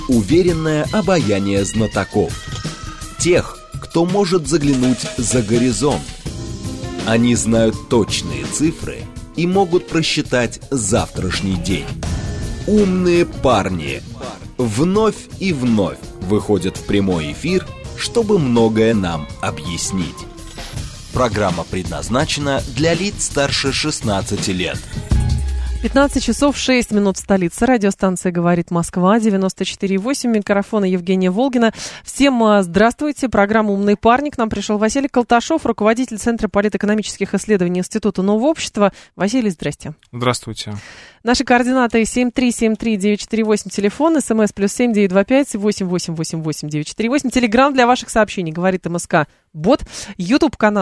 уверенное обаяние знатоков. Тех, кто может заглянуть за горизонт. Они знают точные цифры и могут просчитать завтрашний день. Умные парни вновь и вновь выходят в прямой эфир, чтобы многое нам объяснить. Программа предназначена для лиц старше 16 лет. 15 часов 6 минут в столице. Радиостанция «Говорит Москва», 94,8. Микрофона Евгения Волгина. Всем здравствуйте. Программа «Умный парник». К нам пришел Василий Колташов, руководитель Центра политэкономических исследований Института Нового общества. Василий, здрасте. Здравствуйте. Наши координаты 7373948, телефон, смс +7 925 8888 948. Телеграм для ваших сообщений, говорит МСК Бот. Ютуб канал,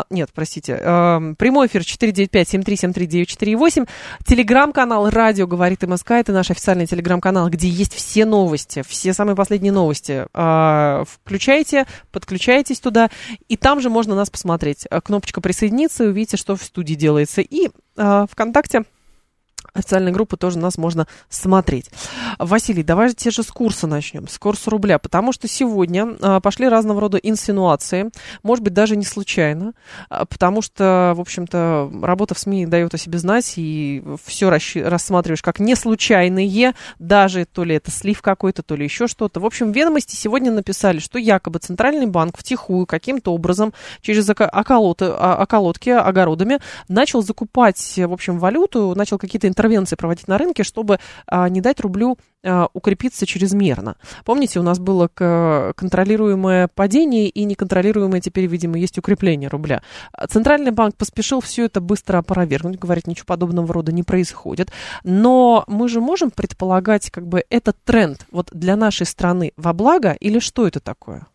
прямой эфир 495-7373-948. Телеграм-канал «Радио говорит МСК», это наш официальный телеграм-канал, где есть все новости, все самые последние новости. Включайте, подключайтесь туда, и там же можно нас посмотреть. Кнопочка «Присоединиться», и увидите, что в студии делается. И ВКонтакте официальной группы тоже нас можно смотреть. Василий, давайте же с курса начнем, с курса рубля, потому что сегодня пошли разного рода инсинуации, может быть, даже не случайно, потому что, в общем-то, работа в СМИ дает о себе знать, и все рассматриваешь как не случайные, даже то ли это слив какой-то, то ли еще что-то. В общем, «Ведомости» сегодня написали, что якобы Центральный банк втихую каким-то образом через околотки огородами начал закупать, в общем, валюту, начал какие-то интервенции проводить на рынке, чтобы не дать рублю укрепиться чрезмерно. Помните, у нас было контролируемое падение и неконтролируемое теперь, видимо, есть укрепление рубля. Центральный банк поспешил все это быстро опровергнуть, говорит, ничего подобного рода не происходит. Но мы же можем предполагать, как бы, этот тренд вот для нашей страны во благо, или что это такое?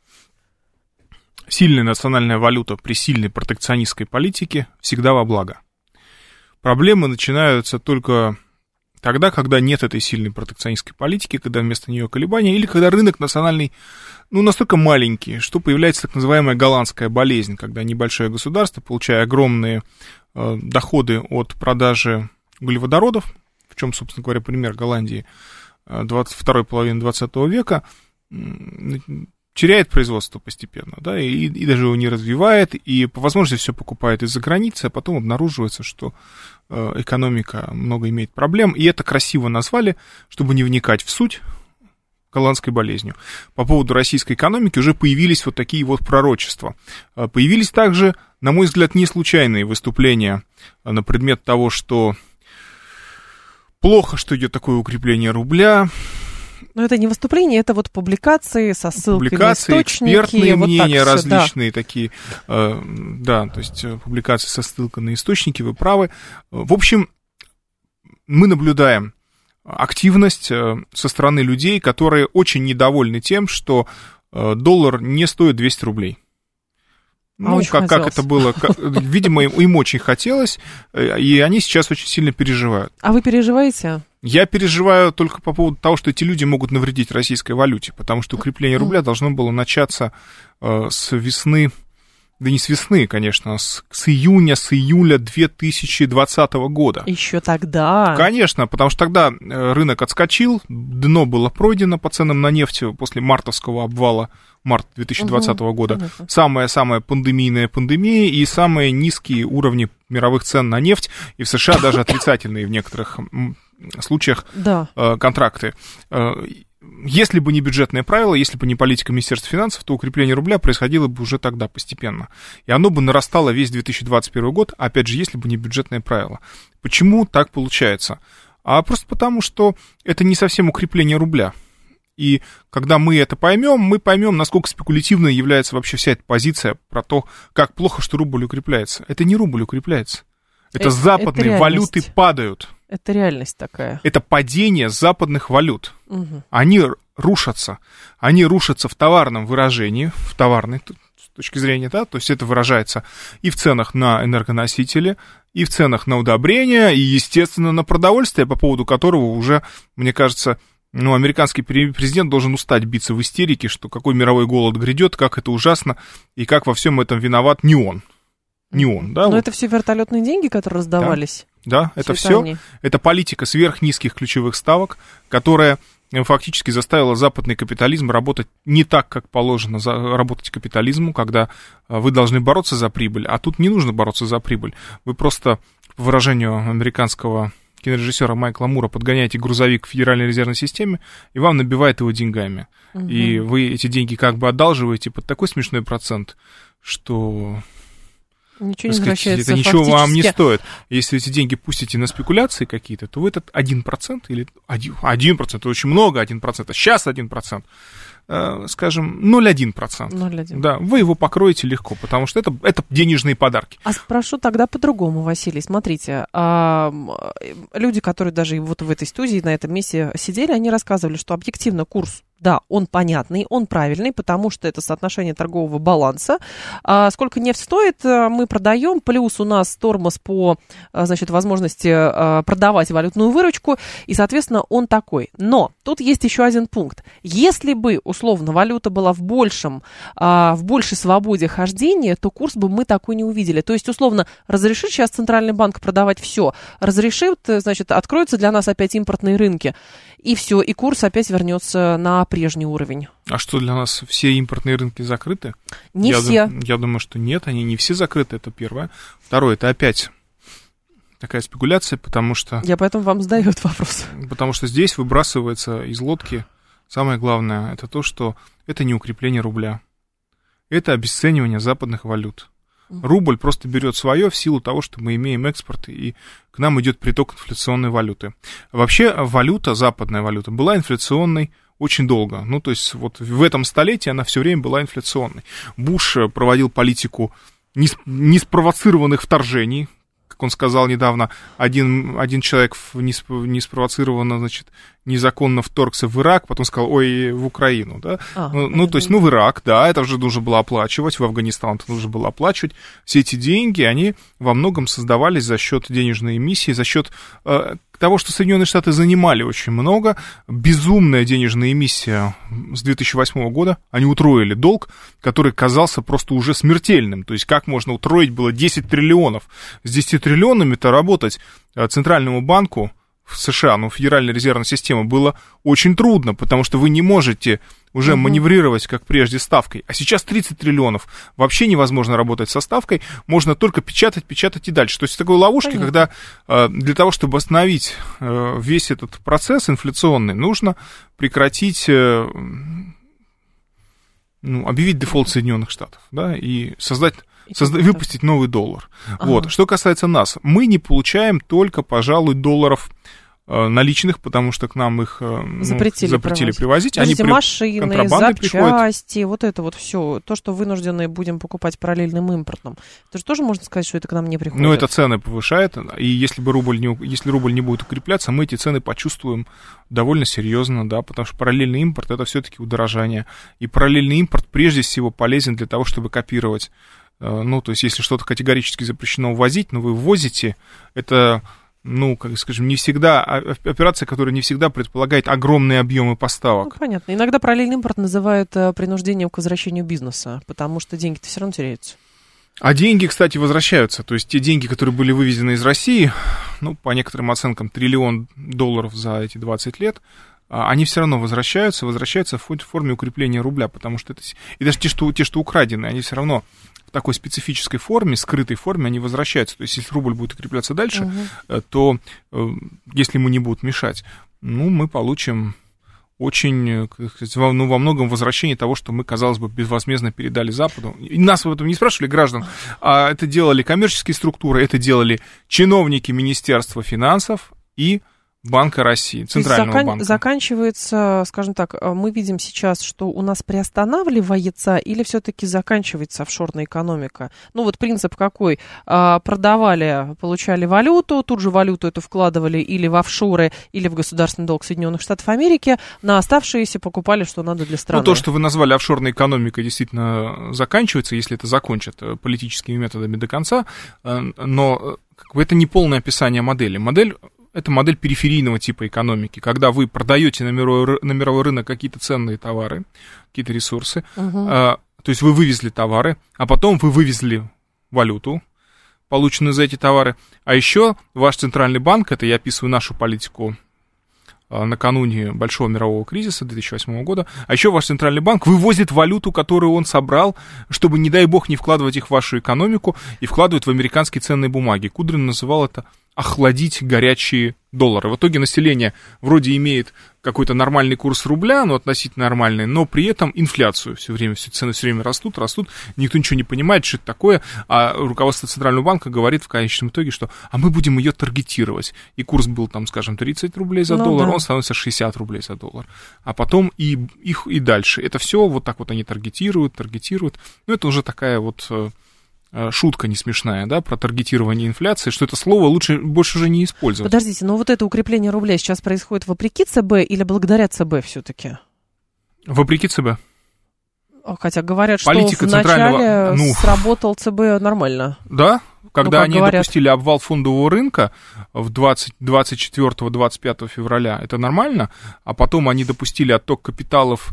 Сильная национальная валюта при сильной протекционистской политике всегда во благо. Проблемы начинаются только тогда, когда нет этой сильной протекционистской политики, когда вместо нее колебания, или когда рынок национальный, настолько маленький, что появляется так называемая голландская болезнь, когда небольшое государство, получая огромные доходы от продажи углеводородов, в чем, собственно говоря, пример Голландии второй половины 20 века, теряет производство постепенно, да, и даже его не развивает, и по возможности все покупает из-за границы, а потом обнаруживается, что экономика много имеет проблем, и это красиво назвали, чтобы не вникать в суть, голландской болезнью. По поводу российской экономики уже появились вот такие вот пророчества. Появились также, на мой взгляд, не случайные выступления на предмет того, что плохо, что идет такое укрепление рубля. Но это не выступление, это вот публикации со ссылкой на источники. Экспертные вот мнения так все, различные, да. Такие, да, то есть публикации со ссылкой на источники, вы правы. В общем, мы наблюдаем активность со стороны людей, которые очень недовольны тем, что доллар не стоит 200 рублей. Как это было, видимо, им очень хотелось, и они сейчас очень сильно переживают. А вы переживаете? Я переживаю только по поводу того, что эти люди могут навредить российской валюте, потому что укрепление рубля должно было начаться с весны, да не с весны, конечно, с июля 2020 года. Еще тогда? Конечно, потому что тогда рынок отскочил, дно было пройдено по ценам на нефть после мартовского обвала, март 2020 года. Понятно. Самая пандемия и самые низкие уровни мировых цен на нефть, и в США даже отрицательные в некоторых случаях контракты. Если бы не бюджетные правила, если бы не политика Министерства финансов, то укрепление рубля происходило бы уже тогда постепенно. И оно бы нарастало весь 2021 год, опять же, если бы не бюджетные правила. Почему так получается? А просто потому, что это не совсем укрепление рубля. И когда мы это поймем, насколько спекулятивной является вообще вся эта позиция про то, как плохо, что рубль укрепляется. Это не рубль укрепляется. Это западные валюты падают. Это реальность такая. Это падение западных валют. Угу. Они рушатся. Они рушатся в товарном выражении, в товарной точки зрения, да, то есть это выражается и в ценах на энергоносители, и в ценах на удобрения, и, естественно, на продовольствие, по поводу которого уже, мне кажется, американский президент должен устать биться в истерике, что какой мировой голод грядет, как это ужасно, и как во всем этом виноват не он. Не он, да? Но это все вертолетные деньги, которые раздавались. Да, это все. Это политика сверхнизких ключевых ставок, которая фактически заставила западный капитализм работать не так, как положено работать капитализму, когда вы должны бороться за прибыль, а тут не нужно бороться за прибыль. Вы просто, по выражению американского кинорежиссера Майкла Мура, подгоняете грузовик в Федеральной резервной системе, и вам набивает его деньгами. Угу. И вы эти деньги как бы одалживаете под такой смешной процент, что... Ничего не возвращается. Это ничего вам не стоит. Если эти деньги пустите на спекуляции какие-то, то вы этот 1% или 1%, это очень много 1%, а сейчас 1%, скажем, 0,1%. 0,1. Да, вы его покроете легко, потому что это денежные подарки. А спрошу тогда по-другому, Василий. Смотрите, люди, которые даже вот в этой студии, на этом месте сидели, они рассказывали, что объективно курс, да, он понятный, он правильный, потому что это соотношение торгового баланса. Сколько нефть стоит, мы продаем, плюс у нас тормоз по, значит, возможности продавать валютную выручку, и, соответственно, он такой. Но тут есть еще один пункт. Если бы, условно, валюта была в большей свободе хождения, то курс бы мы такой не увидели. То есть, условно, разрешит сейчас Центральный банк продавать все, разрешит, значит, откроются для нас опять импортные рынки, и все, и курс опять вернется на прежний уровень. А что, для нас все импортные рынки закрыты? Не все. Я думаю, что нет, они не все закрыты, это первое. Второе, это опять такая спекуляция, потому что... Я поэтому вам задаю этот вопрос. Потому что здесь выбрасывается из лодки самое главное, это то, что это не укрепление рубля, это обесценивание западных валют. Рубль просто берет свое в силу того, что мы имеем экспорт, и к нам идет приток инфляционной валюты. Вообще валюта, западная валюта, была инфляционной очень долго. Ну, то есть вот в этом столетии она все время была инфляционной. Буш проводил политику неспровоцированных вторжений. Как он сказал недавно, один человек неспровоцированно, значит, незаконно вторгся в Ирак, потом сказал, ой, в Украину, да, то есть, в Ирак, да, это уже нужно было оплачивать, в Афганистан это нужно было оплачивать, все эти деньги, они во многом создавались за счет денежной эмиссии, за счет того, что Соединенные Штаты занимали очень много, безумная денежная эмиссия с 2008 года, они утроили долг, который казался просто уже смертельным, то есть как можно утроить было 10 триллионов, с 10 триллионами-то работать Центральному банку в США, Федеральной резервной системы, было очень трудно, потому что вы не можете уже маневрировать, как прежде, ставкой. А сейчас 30 триллионов. Вообще невозможно работать со ставкой, можно только печатать и дальше. То есть в такой ловушке, когда для того, чтобы остановить весь этот процесс инфляционный, нужно прекратить, объявить дефолт Соединенных Штатов, да, и выпустить новый доллар. Вот. Что касается нас, мы не получаем только, пожалуй, долларов наличных, потому что к нам их запретили привозить. Подождите, машины, запчасти, вот это вот все, то, что вынуждены будем покупать параллельным импортом. Это же тоже можно сказать, что это к нам не приходит. Это цены повышает, и если рубль не будет укрепляться, мы эти цены почувствуем довольно серьезно, да, потому что параллельный импорт — это все-таки удорожание. И параллельный импорт прежде всего полезен для того, чтобы копировать. То есть если что-то категорически запрещено ввозить, но вы ввозите, это... как скажем, не всегда, операция, которая не всегда предполагает огромные объемы поставок. Понятно. Иногда параллельный импорт называют принуждением к возвращению бизнеса, потому что деньги-то все равно теряются. А деньги, кстати, возвращаются. То есть те деньги, которые были вывезены из России, по некоторым оценкам, $1 триллион за эти 20 лет, они все равно возвращаются в форме укрепления рубля, потому что это... И даже те, что украдены, они все равно в такой специфической форме, скрытой форме, они возвращаются. То есть если рубль будет укрепляться дальше, то если ему не будут мешать, мы получим очень, во многом возвращение того, что мы, казалось бы, безвозмездно передали Западу. И нас об этом не спрашивали граждан, а это делали коммерческие структуры, это делали чиновники Министерства финансов и Банка России, Центрального банка. Заканчивается, скажем так, мы видим сейчас, что у нас приостанавливается или все-таки заканчивается офшорная экономика? Принцип какой? Продавали, получали валюту, тут же валюту эту вкладывали или в офшоры, или в государственный долг Соединенных Штатов Америки, на оставшиеся покупали, что надо для страны. То, что вы назвали офшорной экономикой, действительно заканчивается, если это закончат политическими методами до конца, но это не полное описание модели. Это модель периферийного типа экономики, когда вы продаете на мировой рынок какие-то ценные товары, какие-то ресурсы, то есть вы вывезли товары, а потом вы вывезли валюту, полученную за эти товары, а еще ваш центральный банк, это я описываю нашу политику накануне большого мирового кризиса 2008 года. А еще ваш центральный банк вывозит валюту, которую он собрал, чтобы, не дай бог, не вкладывать их в вашу экономику, и вкладывает в американские ценные бумаги. Кудрин называл это охладить горячие доллары. В итоге население вроде имеет какой-то нормальный курс рубля, но относительно нормальный, но при этом инфляцию все время, все цены все время растут, никто ничего не понимает, что это такое, а руководство Центрального банка говорит в конечном итоге, что мы будем ее таргетировать. И курс был, там, скажем, 30 рублей за доллар, он становится 60 рублей за доллар. А потом и дальше. Это все вот так вот они таргетируют. Ну, это уже такая вот шутка не смешная, да, про таргетирование инфляции, что это слово лучше больше уже не использовать. Подождите, но вот это укрепление рубля сейчас происходит вопреки ЦБ или благодаря ЦБ все-таки? Вопреки ЦБ. Хотя говорят, политика что вначале сработал ЦБ нормально. Да, когда они допустили обвал фондового рынка в 24-25 февраля, это нормально, а потом они допустили отток капиталов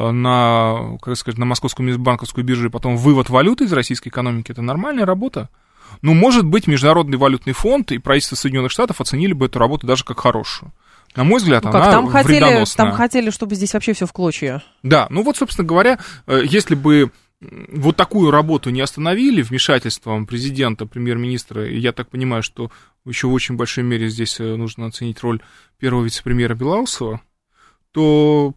на московскую межбанковскую биржу и потом вывод валюты из российской экономики, это нормальная работа. Ну, может быть, Международный валютный фонд и правительство Соединенных Штатов оценили бы эту работу даже как хорошую. На мой взгляд, она вредоносная. Там хотели, чтобы здесь вообще все в клочья. Да, ну вот, собственно говоря, если бы вот такую работу не остановили вмешательством президента, премьер-министра, и я так понимаю, что еще в очень большой мере здесь нужно оценить роль первого вице-премьера Белоусова, то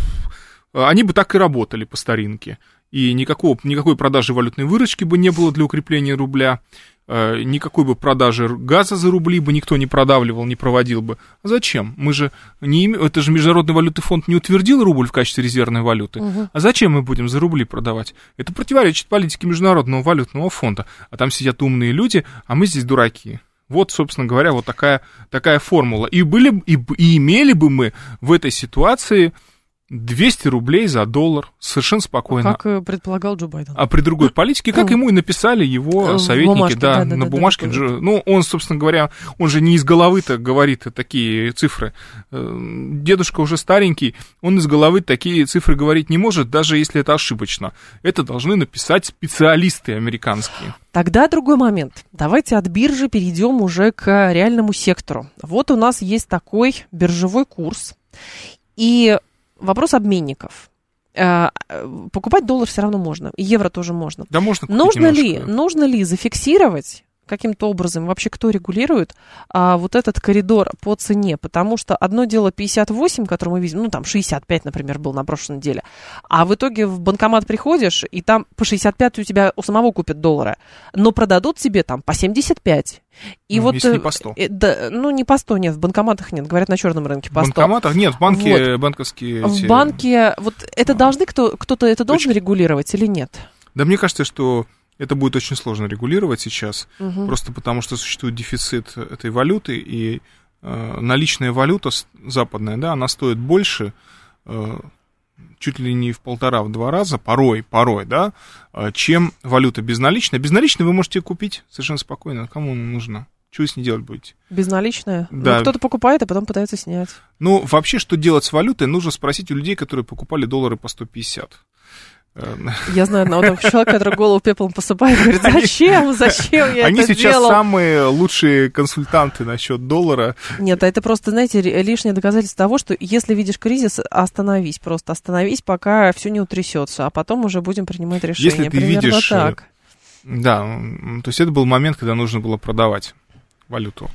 они бы так и работали по старинке. И никакой продажи валютной выручки бы не было для укрепления рубля, никакой бы продажи газа за рубли бы никто не продавливал, не проводил бы. А зачем? Это же Международный валютный фонд не утвердил рубль в качестве резервной валюты. А зачем мы будем за рубли продавать? Это противоречит политике Международного валютного фонда. А там сидят умные люди, а мы здесь дураки. Вот, собственно говоря, вот такая формула. И имели бы мы в этой ситуации 200 рублей за доллар, совершенно спокойно. Как предполагал Джо Байден. А при другой политике, как ему и написали его советники, на бумажке. Ну, он, собственно говоря, он же не из головы-то говорит такие цифры. Дедушка уже старенький, он из головы такие цифры говорить не может, даже если это ошибочно. Это должны написать специалисты американские. Тогда другой момент. Давайте от биржи перейдем уже к реальному сектору. Вот у нас есть такой биржевой курс, и вопрос обменников. Покупать доллар все равно можно, и евро тоже можно. Да, можно купить нужно ли зафиксировать каким-то образом, вообще кто регулирует вот этот коридор по цене? Потому что одно дело 58, который мы видим, ну там 65, например, был на прошлой неделе, а в итоге в банкомат приходишь, и там по 65 у тебя у самого купят доллары, но продадут тебе там по 75. И вот, если не по 100. Не по 100, нет, в банкоматах нет, говорят, на черном рынке по 100. В банкоматах нет, в банке вот. Банковские... В банке, вот это должны кто-то это должен регулировать или нет? Да, мне кажется, что это будет очень сложно регулировать сейчас, просто потому что существует дефицит этой валюты, и наличная валюта западная, да, она стоит больше, чуть ли не в 1,5-2 раза, порой, да, чем валюта безналичная. Безналичную вы можете купить совершенно спокойно, кому она нужна? Что вы с ней делать будете? Безналичная? Да. Кто-то покупает, а потом пытается снять. Ну, вообще, что делать с валютой, нужно спросить у людей, которые покупали доллары по 150. Я знаю одного такого человека, который голову пеплом посыпает, говорит, зачем я это делал? Они сейчас самые лучшие консультанты насчет доллара. Нет, это просто, знаете, лишнее доказательство того, что если видишь кризис, остановись, пока все не утрясется, а потом уже будем принимать решения. Если ты видишь, так. Да, то есть это был момент, когда нужно было продавать валюту.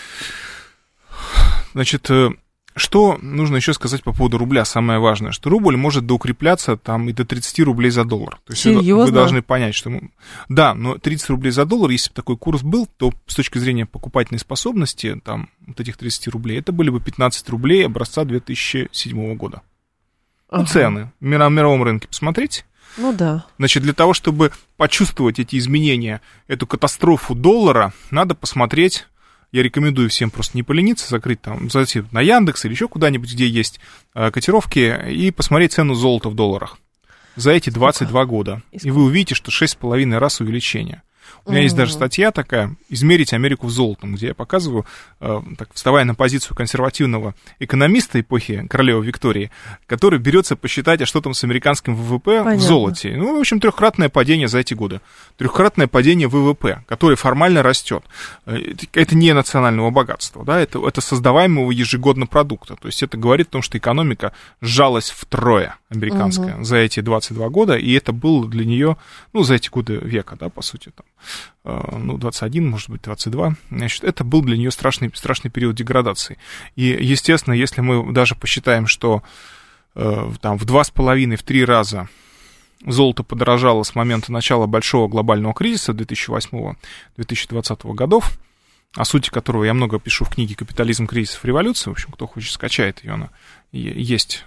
Значит, что нужно еще сказать по поводу рубля? Самое важное, что рубль может доукрепляться там и до 30 рублей за доллар. То есть вы должны понять, что... Да, но 30 рублей за доллар, если бы такой курс был, то с точки зрения покупательной способности, там, вот этих 30 рублей, это были бы 15 рублей образца 2007 года. Ну, цены на мировом рынке, посмотрите. Ну да. Значит, для того, чтобы почувствовать эти изменения, эту катастрофу доллара, надо посмотреть... Я рекомендую всем просто не полениться, зайти на Яндекс или еще куда-нибудь, где есть котировки, и посмотреть цену золота в долларах за эти 22 года. И вы увидите, что 6,5 раз увеличение. У меня есть даже статья такая «Измерить Америку в золотом», где я показываю, так, вставая на позицию консервативного экономиста эпохи королевы Виктории, который берется посчитать, а что там с американским ВВП в золоте. Ну, в общем, 3-кратное падение за эти годы. 3-кратное падение ВВП, которое формально растет. Это не национального богатства, да, это создаваемого ежегодно продукта. То есть это говорит о том, что экономика сжалась втрое, американская, за эти 22 года, и это было для нее, ну, за эти годы века, да, по сути, там, 21, может быть, 22, значит, это был для нее страшный период деградации. И, естественно, если мы даже посчитаем, что там в 2,5-3 раза золото подорожало с момента начала большого глобального кризиса 2008-2020 годов, о сути которого я много пишу в книге «Капитализм, кризис, революция». В общем, кто хочет, скачает ее, она есть.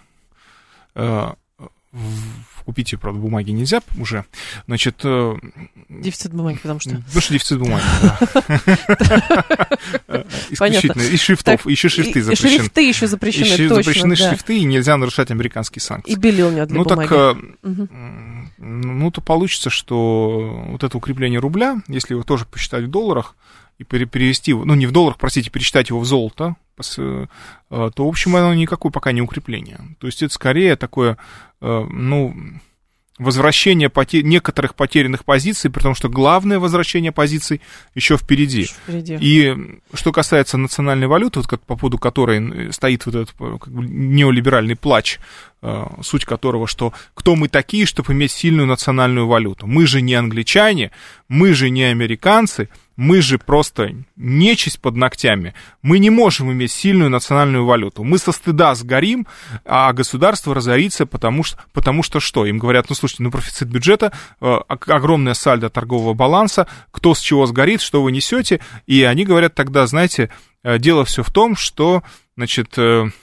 Купить ее, правда, бумаги нельзя уже. Значит, дефицит бумаги, потому что дефицит бумаги, да. Исключительно. И шрифтов, еще шрифты запрещены. И шрифты еще запрещены, точно. Запрещены шрифты, и нельзя нарушать американские санкции. И белил не для бумаги. Ну, то получится, что вот это укрепление рубля, если его тоже посчитать в долларах, и перевести, ну, не в долларах, простите, пересчитать его в золото, то, в общем, оно никакое пока не укрепление. То есть это скорее такое, ну, возвращение некоторых потерянных позиций, при том, что главное возвращение позиций еще впереди. И что касается национальной валюты, вот по поводу которой стоит вот этот как бы неолиберальный плач, суть которого, что кто мы такие, чтобы иметь сильную национальную валюту? Мы же не англичане, мы же не американцы, мы же просто нечисть под ногтями. Мы не можем иметь сильную национальную валюту. Мы со стыда сгорим, а государство разорится, потому что что? Им говорят, ну, слушайте, ну, профицит бюджета, огромное сальдо торгового баланса, кто с чего сгорит, что вы несете. И они говорят тогда, знаете, дело все в том, что, значит,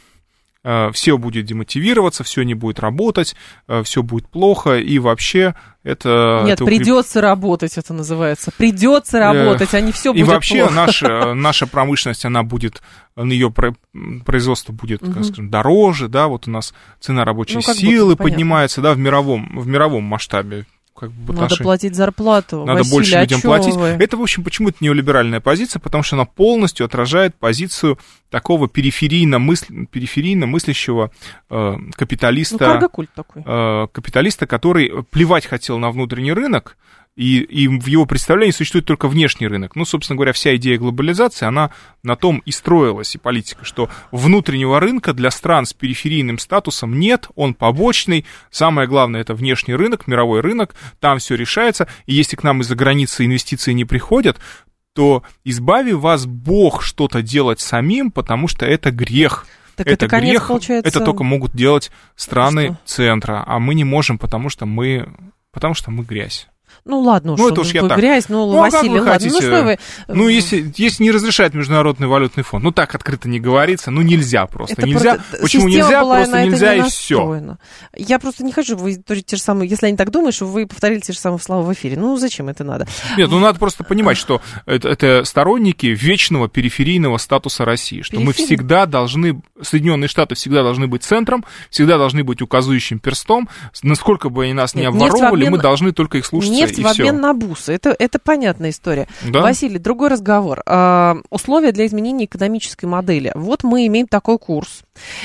все будет демотивироваться, все не будет работать, все будет плохо, и вообще это... Нет, придется работать, это называется. Придется работать, а не все будет плохо. И вообще наша промышленность, она будет, ее производство будет, как скажем, дороже, да, вот у нас цена рабочей силы поднимается, да, в мировом масштабе. Как бы, надо платить зарплату. Надо Василий, больше людям платить. Вы? Это, в общем, почему-то неолиберальная позиция, потому что она полностью отражает позицию такого периферийно мыслящего капиталиста, такой. Капиталиста, который плевать хотел на внутренний рынок, и в его представлении существует только внешний рынок. Ну, собственно говоря, вся идея глобализации, она на том и строилась, и политика, что внутреннего рынка для стран с периферийным статусом нет, он побочный. Самое главное, это внешний рынок, мировой рынок, там все решается. И если к нам из-за границы инвестиции не приходят, то избави вас Бог что-то делать самим, потому что это грех. Так это конец, грех, получается... это только могут делать страны центра, а мы не можем, потому что мы грязь. Ну, ладно, это уж я так. Грязь, Василий, ладно, хотите? Ну, что вы... Ну, если не разрешает Международный валютный фонд, ну, так открыто не говорится, ну, нельзя просто, это нельзя. Почему нельзя? Просто нельзя, и все. Я просто не хочу, вы те же самые, если они так думают, что вы повторили те же самые слова в эфире. Ну, зачем это надо? Нет, надо просто понимать, что это сторонники вечного периферийного статуса России, что мы всегда должны, Соединенные Штаты всегда должны быть центром, всегда должны быть указующим перстом, насколько бы они нас не обворовывали, мы должны только их слушаться. В обмен на бусы. Это понятная история. Да? Василий, другой разговор. Условия для изменения экономической модели. Вот мы имеем такой курс.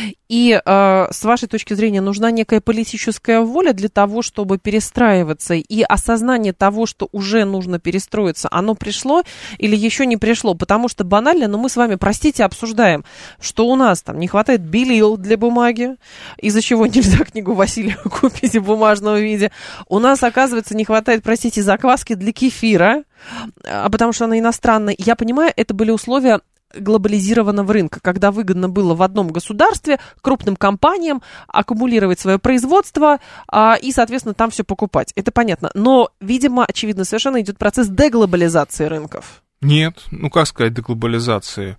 И с вашей точки зрения нужна некая политическая воля для того, чтобы перестраиваться, и осознание того, что уже нужно перестроиться, оно пришло или еще не пришло? Потому что банально, но мы с вами, простите, обсуждаем, что у нас там не хватает белил для бумаги, из-за чего нельзя книгу Василия купить в бумажном виде. У нас, оказывается, не хватает, простите, закваски для кефира, потому что она иностранная. Я понимаю, это были условия глобализированного рынка, когда выгодно было в одном государстве крупным компаниям аккумулировать свое производство и, соответственно, там все покупать. Это понятно. Но, видимо, очевидно, совершенно идет процесс деглобализации рынков. Нет, как сказать деглобализации?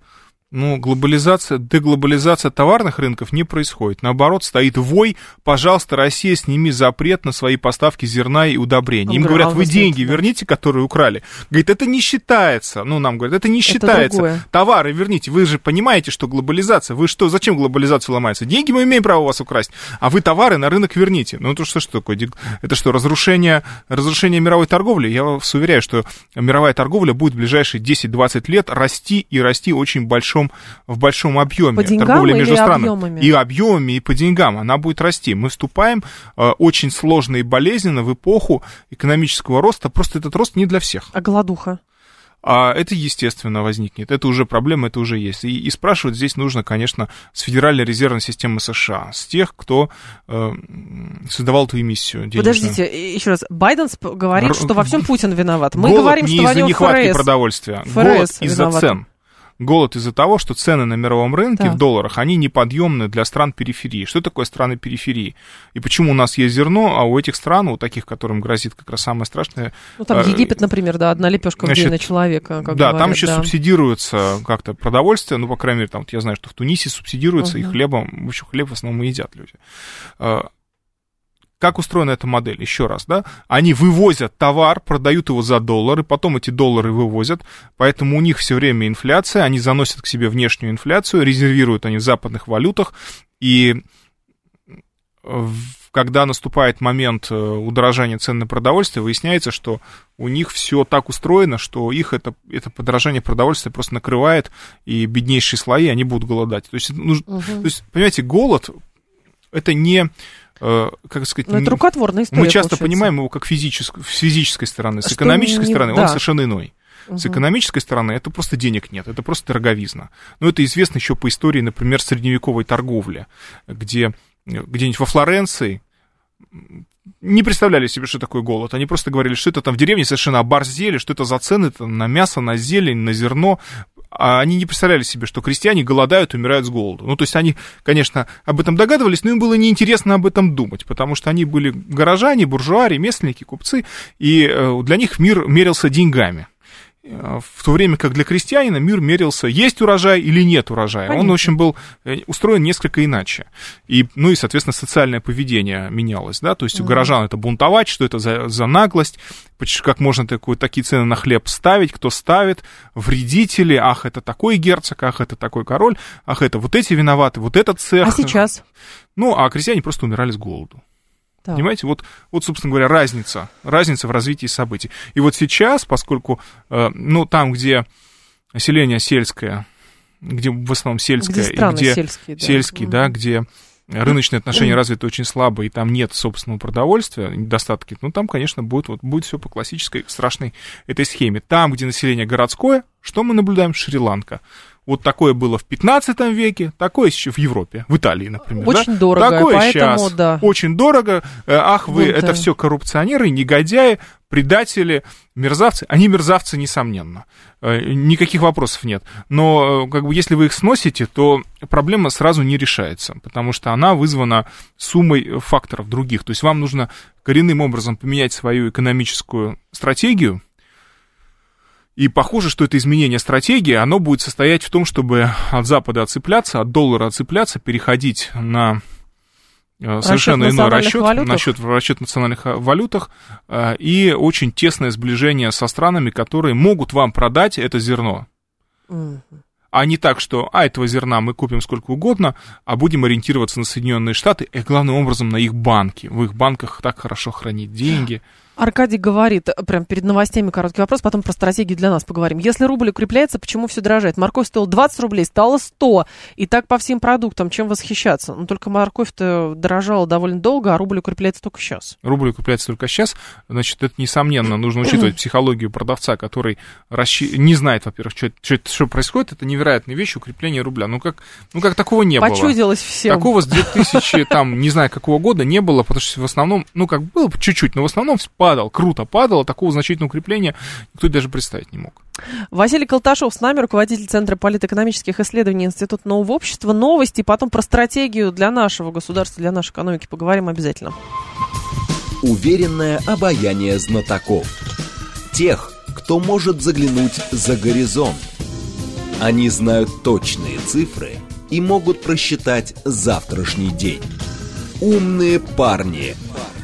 Ну, деглобализация товарных рынков не происходит. Наоборот, стоит вой: пожалуйста, Россия, сними запрет на свои поставки зерна и удобрений. Им говорят: вы деньги верните, которые украли. Говорит, это не считается. Ну, нам говорят, это не считается. Другое. Товары верните. Вы же понимаете, что глобализация. Вы что, зачем глобализацию ломается? Деньги мы имеем право у вас украсть, а вы товары на рынок верните. Ну, это что такое? Это что, разрушение мировой торговли? Я вас уверяю, что мировая торговля будет в ближайшие 10-20 лет расти и расти очень в большом объеме. По деньгам торговля между или странами. объемами? И объемами, и по деньгам. Она будет расти. Мы вступаем очень сложно и болезненно в эпоху экономического роста. Просто этот рост не для всех. А голодуха? А это, естественно, возникнет. Это уже проблема, это уже есть. И спрашивать здесь нужно, конечно, с Федеральной резервной системы США, с тех, кто создавал эту эмиссию денежную. Подождите, еще раз. Байден говорит, что во всем Путин виноват. Мы голод говорим, не что из-за нехватки ФРС. продовольствия. ФРС голод из-за виноват. цен. Голод из-за того, что цены на мировом рынке Так. в долларах, они неподъемны для стран периферии. Что такое страны периферии? И почему у нас есть зерно, а у этих стран, у таких, которым грозит как раз самое страшное... Ну, там Египет, например, да, одна лепешка в день на человека, как да, говорят, там еще субсидируется как-то продовольствие, ну, по крайней мере, там, вот я знаю, что в Тунисе субсидируется, и хлебом, в общем, хлеб в основном и едят люди. Как устроена эта модель? Еще раз, да? Они вывозят товар, продают его за доллары, потом эти доллары вывозят, поэтому у них все время инфляция, они заносят к себе внешнюю инфляцию, резервируют они в западных валютах, и когда наступает момент удорожания цен на продовольствие, выясняется, что у них все так устроено, что их это подорожание продовольствия просто накрывает, и беднейшие слои, они будут голодать. То есть, то есть понимаете, голод — это не... как сказать, это рукотворная история. Мы часто получается. понимаем его как с физической стороны, с экономической стороны он совершенно иной. С экономической стороны это просто денег нет, это просто дороговизна. Но это известно еще по истории, например, средневековой торговли, где где-нибудь во Флоренции не представляли себе, что такое голод. Они просто говорили, что это там в деревне совершенно оборзели, что это за цены там, на мясо, на зелень, на зерно. А они не представляли себе, что крестьяне голодают, умирают с голоду. Ну, то есть они, конечно, об этом догадывались, но им было неинтересно об этом думать, потому что они были горожане, буржуа, ремесленники, купцы, и для них мир мерился деньгами. В то время как для крестьянина мир мерился, есть урожай или нет урожая. Понятно. Он, в общем, был устроен несколько иначе. И, ну и, соответственно, социальное поведение менялось. Да? То есть у горожан это бунтовать, что это за наглость, как можно такие цены на хлеб ставить, кто ставит, вредители, ах, это такой герцог, ах, это такой король, ах, это вот эти виноваты, вот этот цех. А сейчас? Ну, а крестьяне просто умирали с голоду. Так. Понимаете, вот, собственно говоря, разница в развитии событий. И вот сейчас, поскольку, ну, там, где население сельское, где в основном сельское, где и где сельские, да, где рыночные отношения развиты очень слабо, и там нет собственного продовольствия, недостатки, ну, там, конечно, будет все по классической страшной этой схеме. Там, где население городское, что мы наблюдаем? Шри-Ланка. Вот такое было в 15 веке, такое сейчас в Европе, в Италии, например. Очень да? дорого, такое поэтому, сейчас да. Очень дорого. Ах, вы, это все коррупционеры, негодяи, предатели, мерзавцы. Они мерзавцы, несомненно. Никаких вопросов нет. Но как бы, если вы их сносите, то проблема сразу не решается, потому что она вызвана суммой факторов других. То есть вам нужно коренным образом поменять свою экономическую стратегию. И похоже, что это изменение стратегии, оно будет состоять в том, чтобы от Запада отцепляться, от доллара отцепляться, переходить на совершенно иной расчет в национальных валютах и очень тесное сближение со странами, которые могут вам продать это зерно. А не так, что этого зерна мы купим сколько угодно, а будем ориентироваться на Соединенные Штаты и, главным образом, на их банки. В их банках так хорошо хранить деньги. Аркадий говорит, прям перед новостями короткий вопрос, потом про стратегию для нас поговорим. Если рубль укрепляется, почему все дорожает? Морковь стоила 20 рублей, стала 100. И так по всем продуктам. Чем восхищаться? Ну, только морковь-то дорожала довольно долго, а рубль укрепляется только сейчас. Рубль укрепляется только сейчас. Значит, это, несомненно, нужно учитывать психологию продавца, который не знает, во-первых, что происходит. Это невероятная вещь, укрепление рубля. Ну, как такого не было. Почудилось всем. Такого с 2000, там, не знаю, какого года не было, потому что в основном, ну, как было чуть-чуть, но в основном круто падало, такого значительного укрепления никто даже представить не мог. Василий Колташов с нами, руководитель Центра политэкономических исследований Института нового общества. Новости, потом про стратегию для нашего государства, для нашей экономики поговорим обязательно. Уверенное обаяние знатоков. Тех, кто может заглянуть за горизонт. Они знают точные цифры и могут просчитать завтрашний день. Умные парни.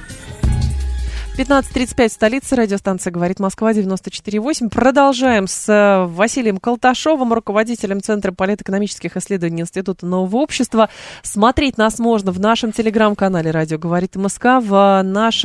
15:35, столица, радиостанция «Говорит Москва», 94,8. Продолжаем с Василием Колташовым, руководителем Центра политэкономических исследований Института Нового общества. Смотреть нас можно в нашем телеграм-канале «Радио говорит МСК», в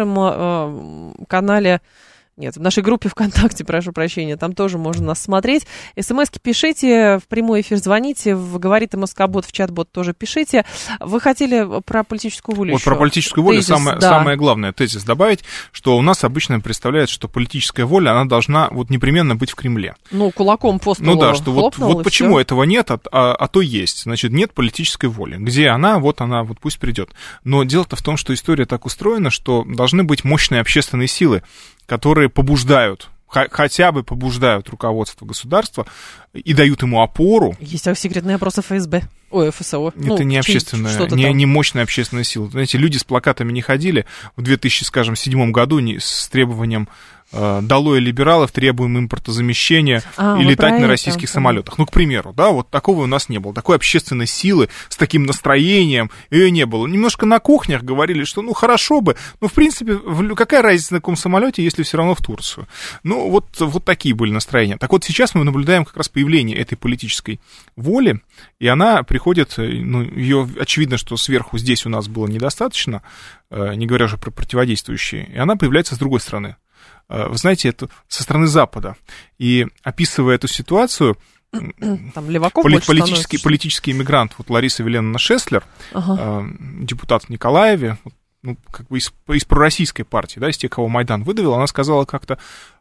нашем канале... Нет, в нашей группе ВКонтакте, прошу прощения, там тоже можно нас смотреть. СМСки пишите, в прямой эфир звоните, в «Говорит МСК-бот», в чат-бот тоже пишите. Вы хотели про политическую волю еще? Вот про политическую волю самое главное тезис добавить, что у нас обычно представляется, что политическая воля, она должна вот непременно быть в Кремле. Ну, кулаком по столу. Ну да, что вот почему этого нет, а то есть. Значит, нет политической воли. Где она, вот пусть придет. Но дело-то в том, что история так устроена, что должны быть мощные общественные силы, которые побуждают, хотя бы побуждают руководство государства и дают ему опору. Есть секретные опросы ФСБ. Ой, ФСО. Это не общественная, не мощная общественная сила. Знаете, люди с плакатами не ходили в 2007 году с требованием «Долой либералов, требуем импортозамещения и летать на российских самолетах». Ну, к примеру, да, вот такого у нас не было. Такой общественной силы с таким настроением ее не было. Немножко на кухнях говорили, что, ну, хорошо бы, но, в принципе, какая разница на каком самолете, если все равно в Турцию? Ну, вот такие были настроения. Так вот, сейчас мы наблюдаем как раз появление этой политической воли, и она приходит, ну, ее очевидно, что сверху здесь у нас было недостаточно, не говоря уже про противодействующие, и она появляется с другой стороны. Вы знаете, это со стороны Запада. И описывая эту ситуацию, там политический иммигрант, вот Лариса Виленовна Шеслер, депутат в Николаеве, ну, как бы из пророссийской партии, да, из тех, кого Майдан выдавил, она сказала как-то: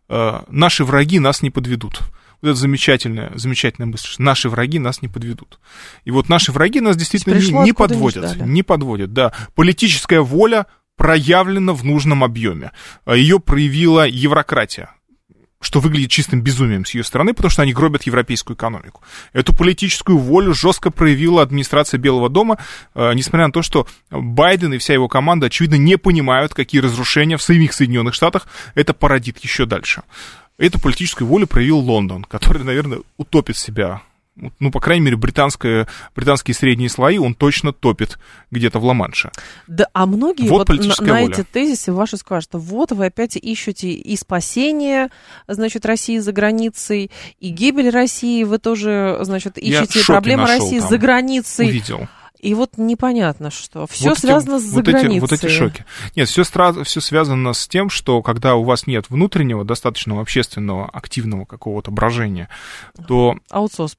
«Наши враги нас не подведут». Вот это замечательная мысль, что наши враги нас не подведут. И вот наши враги нас действительно не подводят. Да. Политическая воля проявлена в нужном объеме. Ее проявила еврократия, что выглядит чистым безумием с ее стороны, потому что они гробят европейскую экономику. Эту политическую волю жестко проявила администрация Белого дома, несмотря на то, что Байден и вся его команда, очевидно, не понимают, какие разрушения в самих Соединенных Штатах это породит еще дальше. Эту политическую волю проявил Лондон, который, наверное, утопит себя. Ну, по крайней мере, британские средние слои он точно топит где-то в Ла-Манше. Да, а многие вот на эти тезисы ваши скажут, что вот вы опять ищете и спасение, значит, России за границей, и гибель России, вы тоже, значит, ищете проблемы России за границей. Увидел. И вот непонятно, что все связано с заграницей. Вот эти шоки. Нет, все связано с тем, что когда у вас нет внутреннего, достаточного общественного, активного какого-то брожения, то... Аутсорс.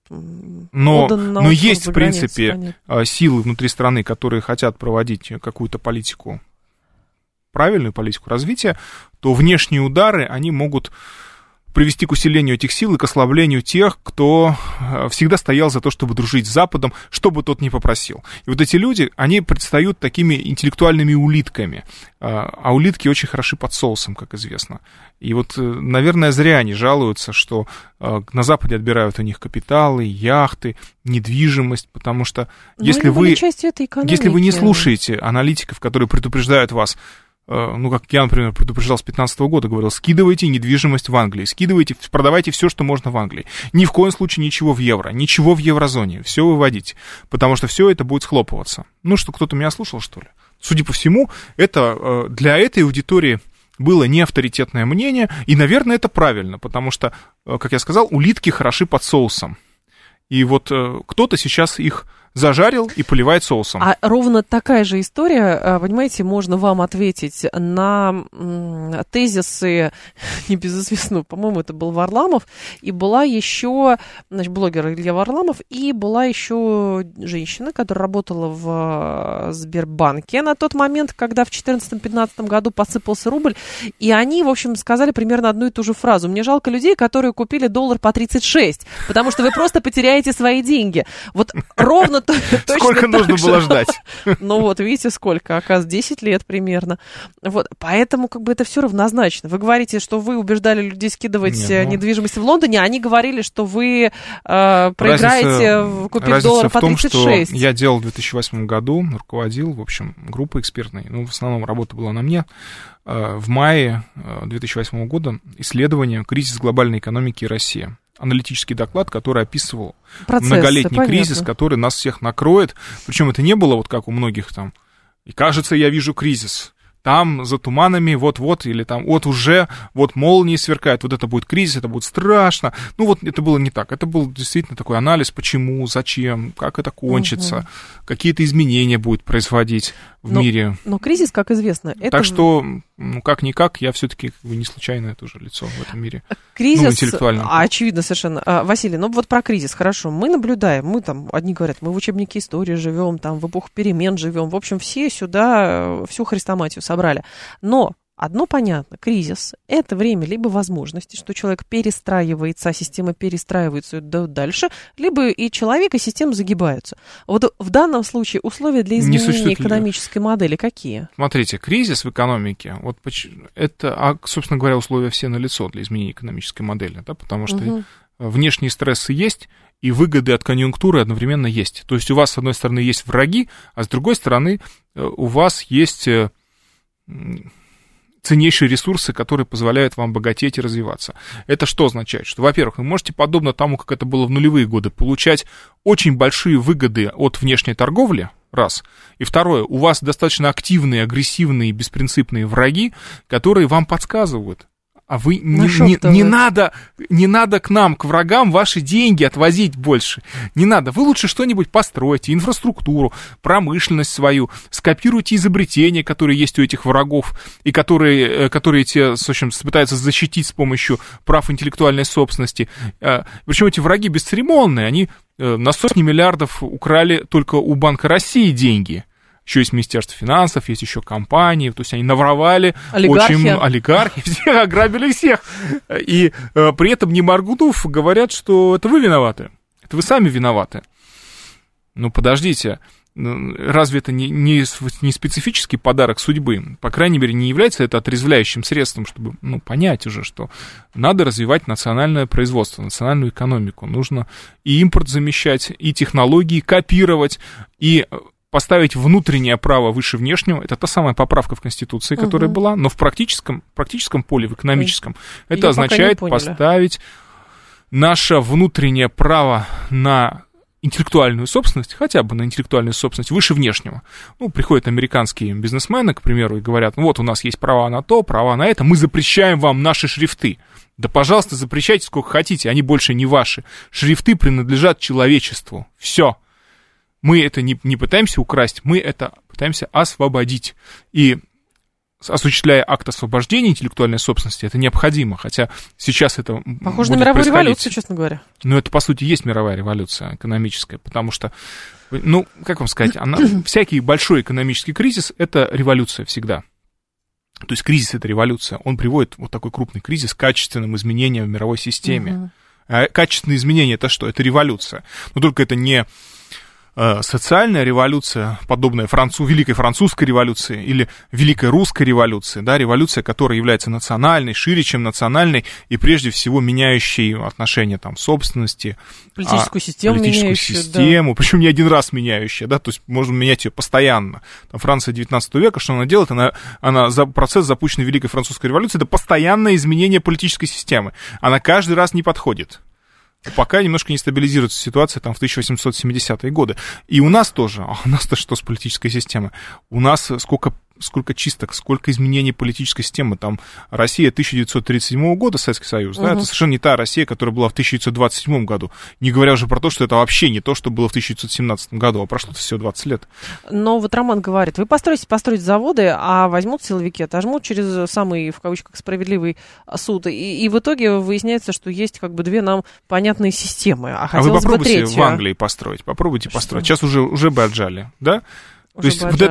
Но есть, в принципе, силы внутри страны, которые хотят проводить какую-то политику, правильную политику развития, то внешние удары, они могут привести к усилению этих сил и к ослаблению тех, кто всегда стоял за то, чтобы дружить с Западом, что бы тот ни попросил. И вот эти люди, они предстают такими интеллектуальными улитками, а улитки очень хороши под соусом, как известно. И вот, наверное, зря они жалуются, что на Западе отбирают у них капиталы, яхты, недвижимость, потому что если вы не слушаете аналитиков, которые предупреждают вас, ну, как я, например, предупреждал с 2015 года, говорил, скидывайте недвижимость в Англии, продавайте все, что можно в Англии. Ни в коем случае ничего в евро, ничего в еврозоне, все выводите, потому что все это будет схлопываться. Ну, что, кто-то меня слушал, что ли? Судя по всему, это для этой аудитории было неавторитетное мнение, и, наверное, это правильно, потому что, как я сказал, улитки хороши под соусом. И вот кто-то сейчас их зажарил и поливает соусом. А ровно такая же история, понимаете, можно вам ответить на тезисы небезызвестного, по-моему, это был Варламов, и была еще, значит, блогер Илья Варламов, и была еще женщина, которая работала в Сбербанке на тот момент, когда в 2014-2015 году посыпался рубль, и они, в общем, сказали примерно одну и ту же фразу. Мне жалко людей, которые купили доллар по 36, потому что вы просто потеряете свои деньги. Вот ровно сколько нужно было ждать? Ну вот, видите, сколько, оказывается, 10 лет примерно. Вот, поэтому как бы это все равнозначно. Вы говорите, что вы убеждали людей скидывать недвижимость в Лондоне, а они говорили, что вы проиграете, купив доллар по 36. Разница в том, что я делал в 2008 году, руководил, в общем, группой экспертной, ну, в основном работа была на мне. В мае 2008 года исследование «Кризис глобальной экономики и Россия». аналитический доклад, который описывал Процессы, многолетний понятно. кризис, который нас всех накроет. Причем это не было вот как у многих там, и кажется, я вижу кризис. Там за туманами вот-вот, или там вот уже, вот молнии сверкают, вот это будет кризис, это будет страшно. Ну вот это было не так, это был действительно такой анализ, почему, зачем, как это кончится, какие-то изменения будет происходить в мире. Но кризис, как известно, это... Так что, ну как-никак, я все-таки не случайное тоже лицо в этом мире. Кризис, интеллектуально. Очевидно совершенно. Василий, ну вот про кризис, хорошо, мы наблюдаем, мы там, одни говорят, мы в учебнике истории живем, там в эпоху перемен живем, в общем, все сюда, всю хрестоматию собрали. Но одно понятно, кризис – это время либо возможности, что человек перестраивается, а система перестраивается дальше, либо и человек, и система загибаются. Вот в данном случае условия для изменения экономической модели какие? Смотрите, кризис в экономике, вот это, собственно говоря, условия все налицо для изменения экономической модели, да, потому что внешние стрессы есть, и выгоды от конъюнктуры одновременно есть. То есть у вас, с одной стороны, есть враги, а с другой стороны, у вас есть ценнейшие ресурсы, которые позволяют вам богатеть и развиваться. Это что означает? Что, во-первых, вы можете, подобно тому, как это было в нулевые годы, получать очень большие выгоды от внешней торговли, раз. И второе, у вас достаточно активные, агрессивные, беспринципные враги, которые вам подсказывают. А вы не надо к нам, к врагам, ваши деньги отвозить больше. Не надо. Вы лучше что-нибудь постройте, инфраструктуру, промышленность свою, скопируйте изобретения, которые есть у этих врагов, и которые те, в общем, пытаются защитить с помощью прав интеллектуальной собственности. Причем эти враги бесцеремонные, они на сотни миллиардов украли только у Банка России деньги. Еще есть Министерство финансов, есть еще компании, то есть они наворовали, олигархи, всех ограбили всех. И при этом, не моргнув, говорят, что это вы виноваты, это вы сами виноваты. Ну, подождите, разве это не специфический подарок судьбы? По крайней мере, не является это отрезвляющим средством, чтобы понять уже, что надо развивать национальное производство, национальную экономику. Нужно и импорт замещать, и технологии копировать, и поставить внутреннее право выше внешнего. Это та самая поправка в Конституции, которая была, но в практическом поле, в экономическом, это означает поставить наше внутреннее право на интеллектуальную собственность, хотя бы на интеллектуальную собственность, выше внешнего. Ну, приходят американские бизнесмены, к примеру, и говорят, вот у нас есть права на то, права на это, мы запрещаем вам наши шрифты. Да, пожалуйста, запрещайте сколько хотите, они больше не ваши. Шрифты принадлежат человечеству. Все. Мы это не пытаемся украсть, мы это пытаемся освободить. И осуществляя акт освобождения интеллектуальной собственности, это необходимо, хотя сейчас это похоже на мировую революцию, честно говоря. Ну, это, по сути, есть мировая революция экономическая, потому что, ну, как вам сказать, всякий большой экономический кризис — это революция всегда. То есть кризис — это революция. Он приводит, вот такой крупный кризис, к качественным изменениям в мировой системе. А качественные изменения — это что? Это революция. Но только это не социальная революция, подобная Великой Французской революции или Великой Русской революции, да, революция, которая является национальной, шире, чем национальной, и прежде всего меняющей отношения там собственности, политическую систему, причем не один раз меняющая, да, то есть можно менять ее постоянно. Там Франция 19 века, что она делает? Она процесс, запущенный Великой Французской революцией, это постоянное изменение политической системы. Она каждый раз не подходит. Пока немножко не стабилизируется ситуация там в 1870-е годы. И у нас тоже. А у нас-то что с политической системой? У нас сколько чисток, сколько изменений политической системы. Там Россия 1937 года, Советский Союз, да, это совершенно не та Россия, которая была в 1927 году. Не говоря уже про то, что это вообще не то, что было в 1917 году, а прошло всего 20 лет. Но вот Роман говорит, вы построите заводы, а возьмут силовики, отожмут через самый, в кавычках, справедливый суд. И в итоге выясняется, что есть как бы две нам понятные системы. А вы попробуйте в Англии построить, построить. Сейчас уже бы отжали, да? То есть вот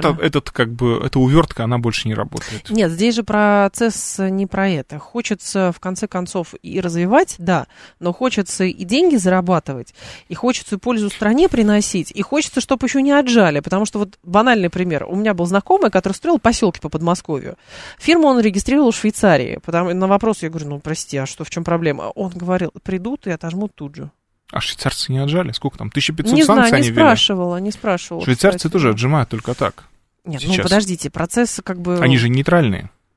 эта увертка, она больше не работает. Нет, здесь же процесс не про это. Хочется, в конце концов, и развивать, да, но хочется и деньги зарабатывать, и хочется пользу стране приносить, и хочется, чтобы еще не отжали. Потому что вот банальный пример. У меня был знакомый, который строил поселки по Подмосковью. Фирму он регистрировал в Швейцарии. На вопрос я говорю, прости, а что, в чем проблема? Он говорил, придут и отожмут тут же. А швейцарцы не отжали? Сколько там? 1500 санкций они ввели? Не спрашивала. Швейцарцы тоже отжимают только так. Нет, сейчас. Подождите, процесс как бы... Они же нейтральные.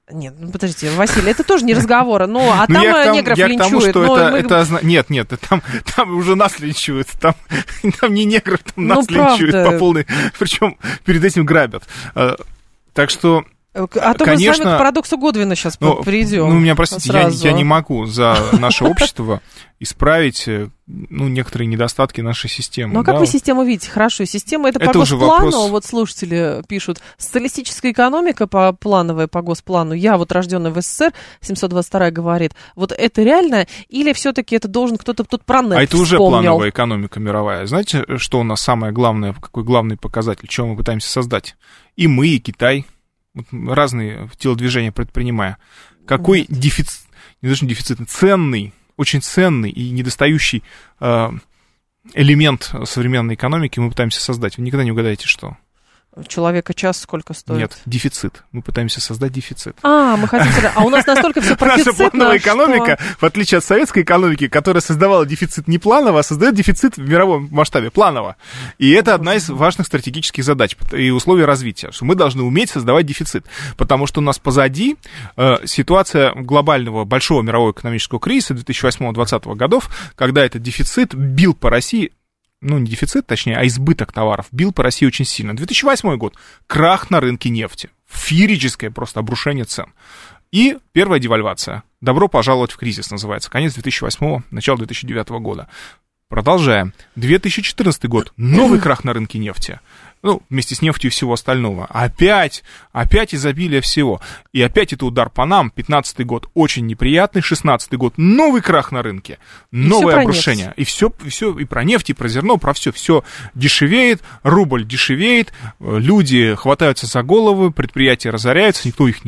Нет, ну подождите, Василий, это тоже не разговор. Ну, а там негров линчуют. Нет, там уже нас линчуют. Там не негров, там нас линчуют по полной. Причем перед этим грабят. Так что... А то мы с вами к парадоксу Годвина сейчас перейдем. Ну, меня простите, я не могу за наше общество исправить некоторые недостатки нашей системы. Ну, а как вы систему видите? Хорошо, система это по госплану, вот слушатели пишут, социалистическая экономика плановая по госплану, я вот рожденный в СССР, 722 говорит, вот это реально, или все-таки это должен кто-то тут про НЭП А это уже вспомнил? Плановая экономика мировая. Знаете, что у нас самое главное, какой главный показатель, чего мы пытаемся создать? И мы, и Китай. Разные телодвижения предпринимая. Какой дефицит, не даже дефицитный, ценный, очень ценный и недостающий элемент современной экономики мы пытаемся создать. Вы никогда не угадаете, что? Человека час сколько стоит? Нет, дефицит. Мы пытаемся создать дефицит. Мы хотим... А у нас настолько все профицитно, наша плановая экономика, в отличие от советской экономики, которая создавала дефицит не планово, а создает дефицит в мировом масштабе планово. И это одна из важных стратегических задач и условий развития, что мы должны уметь создавать дефицит. Потому что у нас позади ситуация глобального большого мирового экономического кризиса 2008-2020 годов, когда этот дефицит бил по России, не дефицит, точнее, а избыток товаров бил по России очень сильно. 2008 год. Крах на рынке нефти. Феерическое просто обрушение цен. И первая девальвация. Добро пожаловать в кризис называется. Конец 2008-го, начало 2009 года. Продолжаем. 2014 год. Новый крах на рынке нефти. Вместе с нефтью и всего остального. Опять изобилие всего. И опять это удар по нам. 15-й год очень неприятный. 16-й год новый крах на рынке. Новое обрушение. И все, и про нефть, и про зерно, про все. Все дешевеет, рубль дешевеет, люди хватаются за головы, предприятия разоряются, никто их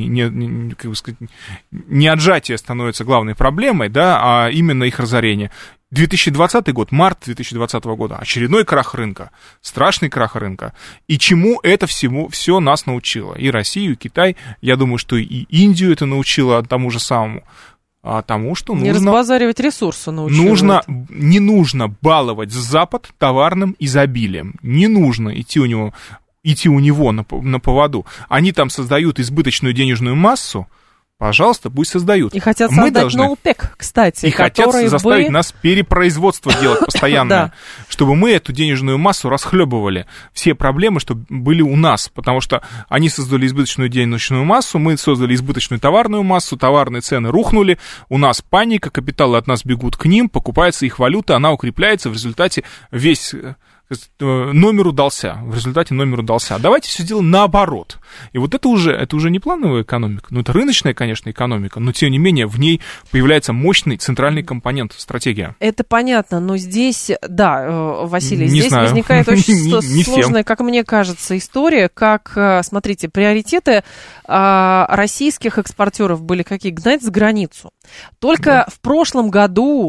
не отжатие становится главной проблемой, да, а именно их разорение. 2020 год, март 2020 года, очередной крах рынка, страшный крах рынка. И чему это все нас научило? И Россию, и Китай, я думаю, что и Индию это научило тому же самому. Тому, что не разбазаривать ресурсы научило. Не нужно баловать Запад товарным изобилием. Не нужно идти у него на поводу. Они там создают избыточную денежную массу. Пожалуйста, пусть создают. И хотят создать ноупек, кстати. И хотят заставить нас перепроизводство делать постоянно, чтобы мы эту денежную массу расхлебывали. Все проблемы, чтобы были у нас, потому что они создали избыточную денежную массу, мы создали избыточную товарную массу, товарные цены рухнули, у нас паника, капиталы от нас бегут к ним, покупается их валюта, она укрепляется, в результате весь... номер удался. В результате номер удался. Давайте все сделаем наоборот. И вот это уже не плановая экономика. Это рыночная, конечно, экономика, но тем не менее в ней появляется мощный центральный компонент, стратегия. Это понятно, но здесь, Василий, здесь возникает очень сложная, как мне кажется, история, как, смотрите, приоритеты российских экспортеров были какие? Гнать за границу. Только в прошлом году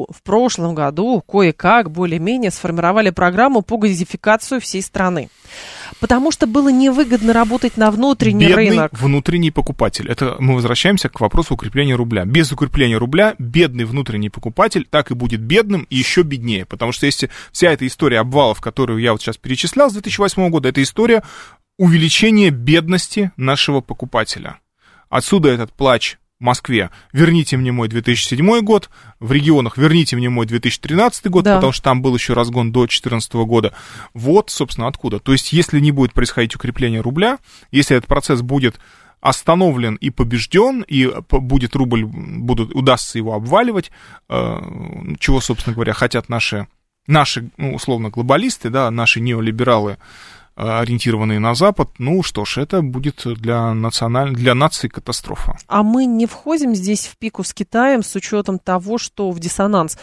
кое-как более-менее сформировали программу по газификацию всей страны. Потому что было невыгодно работать на внутренний рынок. Внутренний покупатель. Это мы возвращаемся к вопросу укрепления рубля. Без укрепления рубля бедный внутренний покупатель так и будет бедным и еще беднее. Потому что если вся эта история обвалов, которую я вот сейчас перечислял с 2008 года, это история увеличения бедности нашего покупателя. Отсюда этот плач в Москве: верните мне мой 2007 год, в регионах верните мне мой 2013 год, потому что там был еще разгон до 2014 года. Вот, собственно, откуда. То есть, если не будет происходить укрепление рубля, если этот процесс будет остановлен и побежден, и будет рубль, удастся его обваливать, чего, собственно говоря, хотят наши условно, глобалисты, да, наши неолибералы, ориентированные на Запад, что ж, это будет для нации катастрофа. А мы не входим здесь в пику с Китаем с учетом того, что в диссонанс,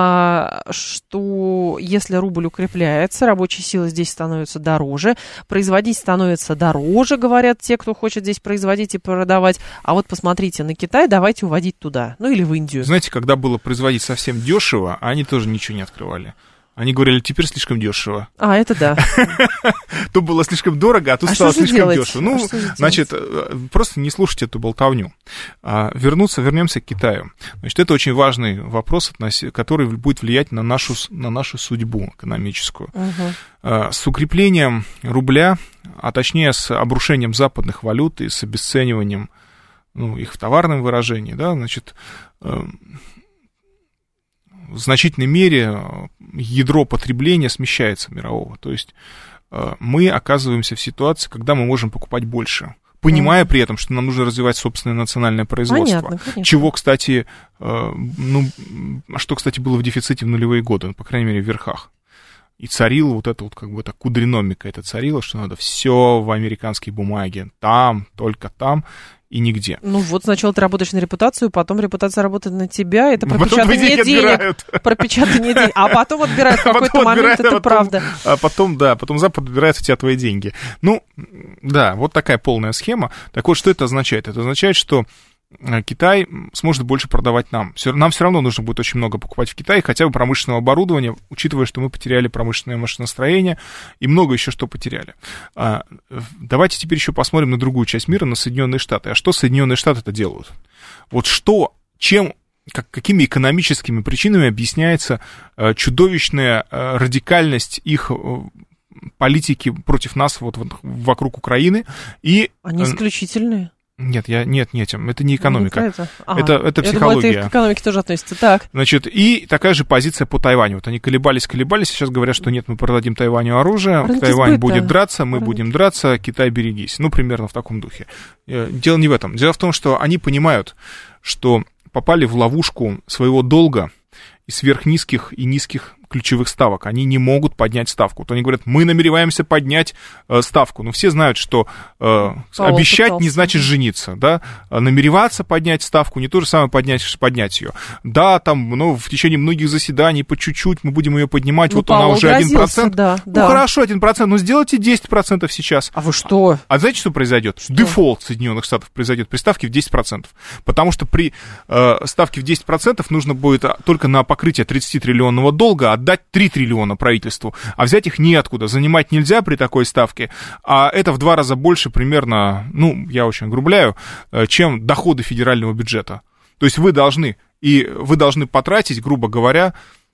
что если рубль укрепляется, рабочая сила здесь становится дороже, производить становится дороже, говорят те, кто хочет здесь производить и продавать. А вот посмотрите на Китай, давайте уводить туда, или в Индию. Знаете, когда было производить совсем дешево, они тоже ничего не открывали. Они говорили, теперь слишком дешево. Это да. То было слишком дорого, а тут стало слишком дешево. Значит, просто не слушайте эту болтовню. Вернемся к Китаю. Значит, это очень важный вопрос, который будет влиять на нашу судьбу экономическую. С укреплением рубля, а точнее с обрушением западных валют и с обесцениванием их в товарном выражении, да, значит, в значительной мере ядро потребления смещается мирового. То есть мы оказываемся в ситуации, когда мы можем покупать больше, понимая при этом, что нам нужно развивать собственное национальное производство. Понятно, конечно. Чего, кстати, что, кстати, было в дефиците в нулевые годы, по крайней мере, в верхах. И царила вот эта вот как бы так кудриномика, это царило, что надо все в американской бумаге, там, только там и нигде. Ну вот сначала ты работаешь на репутацию, потом репутация работает на тебя, это Потом пропечатание денег. Пропечатание денег. А потом отбирают в какой-то момент, это правда. А потом Запад отбирает у тебя твои деньги. Ну, да, вот такая полная схема. Так вот, что это означает? Это означает, что Китай сможет больше продавать нам. Нам все равно нужно будет очень много покупать в Китае, хотя бы промышленного оборудования, учитывая, что мы потеряли промышленное машиностроение и много еще что потеряли. Давайте теперь еще посмотрим на другую часть мира, на Соединенные Штаты. А что Соединенные Штаты-то делают? Вот какими экономическими причинами объясняется чудовищная радикальность их политики против нас вот вокруг Украины? Они исключительные. Нет, это не экономика. Это психология. Я думала, это к экономике тоже относится. Так. Значит, и такая же позиция по Тайваню. Вот они колебались, сейчас говорят, что нет, мы продадим Тайваню оружие, Тайвань будет драться, мы будем драться, Китай, берегись. Ну, примерно в таком духе. Дело не в этом. Дело в том, что они понимают, что попали в ловушку своего долга и сверхнизких и низких ключевых ставок. Они не могут поднять ставку. Вот они говорят, мы намереваемся поднять ставку. Но все знают, что обещать не значит жениться. Да? Намереваться поднять ставку не то же самое поднять ее. Да, там в течение многих заседаний по чуть-чуть мы будем ее поднимать. Вот она уже 1%. Да. Хорошо, 1%, но сделайте 10% сейчас. А вы что? А знаете, что произойдет? Дефолт Соединенных Штатов произойдет при ставке в 10%. Потому что при ставке в 10% нужно будет только на покрытие 30-триллионного долга отдать 3 триллиона правительству, а взять их неоткуда. Занимать нельзя при такой ставке, а это в 2 раза больше примерно, я очень грубляю, чем доходы федерального бюджета. То есть вы должны потратить, грубо говоря,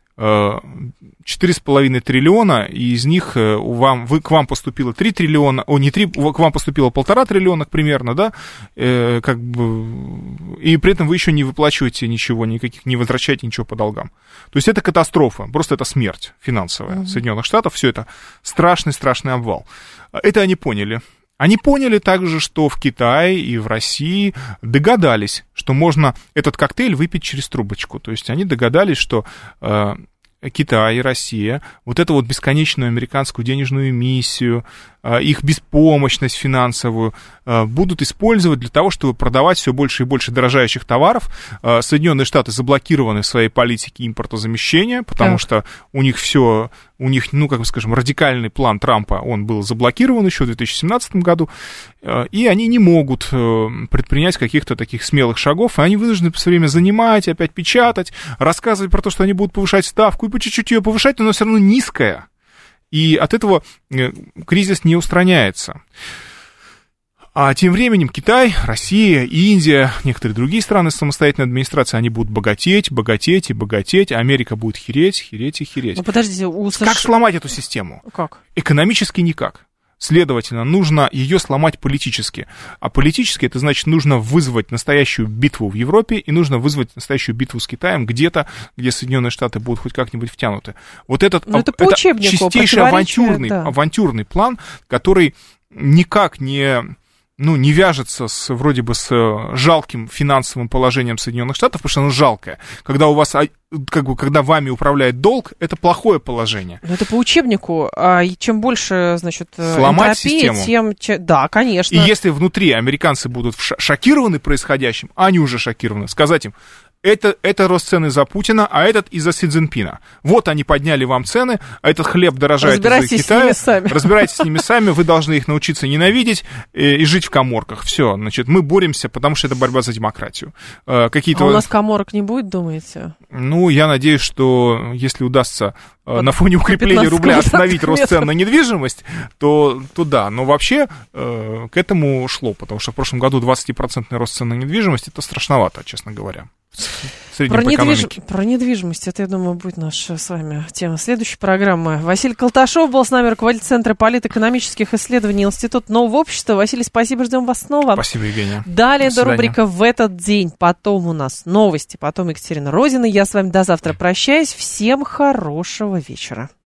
4,5 триллиона, и из них к вам поступило 3 триллиона, к вам поступило 1,5 триллиона примерно, да, и при этом вы еще не выплачиваете ничего, не возвращаете ничего по долгам. То есть это катастрофа, просто это смерть финансовая Соединенных Штатов, все это страшный обвал. Это они поняли. Они поняли также, что в Китае и в России догадались, что можно этот коктейль выпить через трубочку. То есть они догадались, что Китай и Россия, вот эту вот бесконечную американскую денежную эмиссию, их беспомощность финансовую будут использовать для того, чтобы продавать все больше и больше дорожающих товаров. Соединенные Штаты заблокированы в своей политике импортозамещения, потому что у них, радикальный план Трампа, он был заблокирован еще в 2017 году, и они не могут предпринять каких-то таких смелых шагов, и они вынуждены все время занимать, опять печатать, рассказывать про то, что они будут повышать ставку, и по чуть-чуть ее повышать, но она все равно низкая. И от этого кризис не устраняется. А тем временем Китай, Россия, Индия, некоторые другие страны с самостоятельной администрацией, они будут богатеть, а Америка будет хереть. Ну, подождите, Как сломать эту систему? Как? Экономически никак. Следовательно, нужно ее сломать политически. А политически это значит, нужно вызвать настоящую битву в Европе и нужно вызвать настоящую битву с Китаем где-то, где Соединенные Штаты будут хоть как-нибудь втянуты. Вот это чистейший авантюрный план, который никак не вяжется вроде бы с жалким финансовым положением Соединенных Штатов, потому что оно жалкое. Когда у вас, когда вами управляет долг, это плохое положение. Но это по учебнику. И чем больше, сломать систему. Да, конечно. И если внутри американцы будут шокированы происходящим, а они уже шокированы, сказать им, это рост цены за Путина, а этот из-за Си Цзиньпина. Вот они подняли вам цены, а этот хлеб дорожает из-за Китая. Разбирайтесь с ними сами, вы должны их научиться ненавидеть и жить в каморках. Все, мы боремся, потому что это борьба за демократию. А у нас каморок не будет, думаете? Я надеюсь, что если удастся на фоне укрепления рубля остановить рост цен на недвижимость, то да. Но вообще к этому шло, потому что в прошлом году 20% рост цен на недвижимость, это страшновато, честно говоря. Про недвижимость, это, я думаю, будет наша с вами тема следующей программы. Василий Колташов был с нами, руководитель Центра политэкономических исследований Института нового общества. Василий, спасибо, ждем вас снова. Спасибо, Евгения. Далее до рубрика «В этот день», потом у нас новости, потом Екатерина Розина. Я с вами до завтра прощаюсь. Всем хорошего вечера.